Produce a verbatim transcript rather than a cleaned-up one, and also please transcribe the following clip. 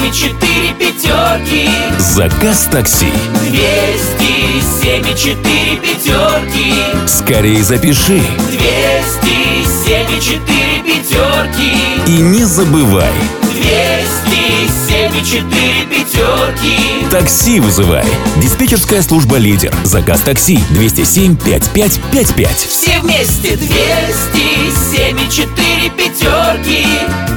и четыре пятерки. Заказ такси. Двести семь и четыре пятерки. Скорей запиши. Двести семь и четыре пятерки. И не забывай. Двести семь и четыре пятерки. Такси вызывай. Диспетчерская служба «Лидер». Заказ такси двести семь пятьдесят пять пятьдесят пять. Все вместе. Двести семь и четыре пятерки.